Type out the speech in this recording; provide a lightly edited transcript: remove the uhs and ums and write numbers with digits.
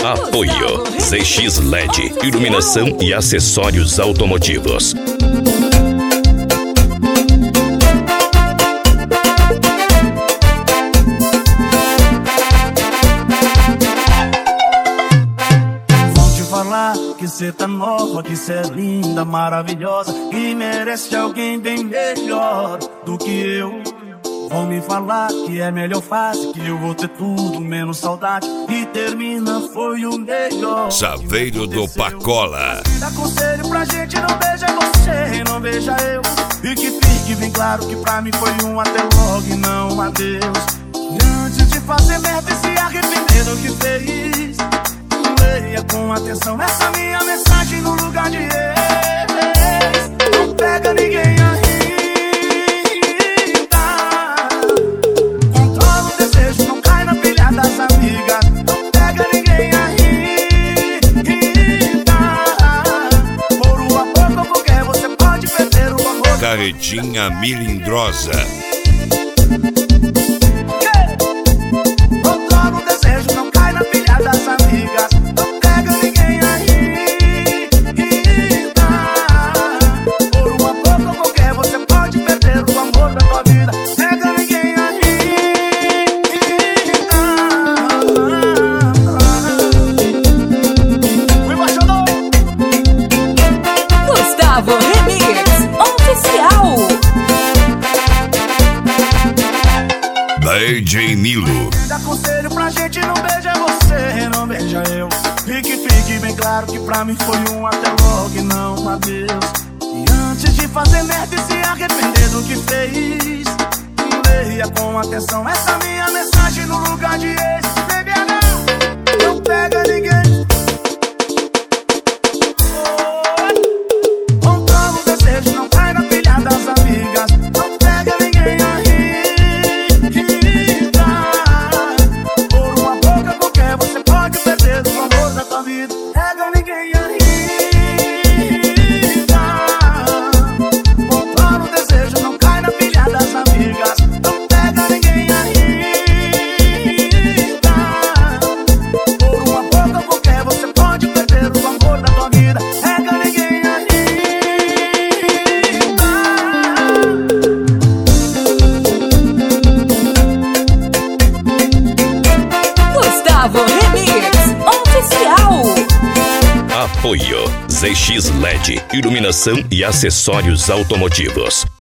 Apoio ZX LED, iluminação e acessórios automotivos. Vão te falar que cê tá nova, que cê é linda, maravilhosa, que merece alguém bem melhor do que eu. Vão me falar que é melhor fase, que eu vou ter tudo menos saudade, e termina foi o melhor. Saveiro do Pacola. Dá conselho pra gente, não beija você, não beija eu, e que fique bem claro que pra mim foi um até logo e não um adeus. E antes de fazer merda e se arrepender do que fez, leia com atenção essa minha mensagem no lugar de ex. Não pega ninguém a das amigas, não pega ninguém aí. Por uma boca ou qualquer você pode perder o amor. Carretinha Milindrosa. Controla o desejo, não cai na pilha das amigas. Não pega ninguém aí. Por uma boca ou qualquer você pode perder o amor da tua vida. Pega ninguém aí. Remix oficial. DJ Milo. Dá conselho pra gente, não beija você, não beija eu, e que fique bem claro que pra mim foi um até logo e não um adeus. E antes de fazer merda e se arrepender do que fez, leia com atenção essa minha mensagem no lugar de ex. Baby, não pega ninguém. Não cai na pilha das amigas, não pega ninguém aí. Por uma boca qualquer você pode perder o amor da tua vida. Pega ninguém aí. Controla o desejo, não cai na pilha das amigas, não pega ninguém aí. Por uma boca qualquer você pode perder o amor da tua vida. Pega ninguém aí. Remix oficial. Apoio ZX LED, iluminação e acessórios automotivos.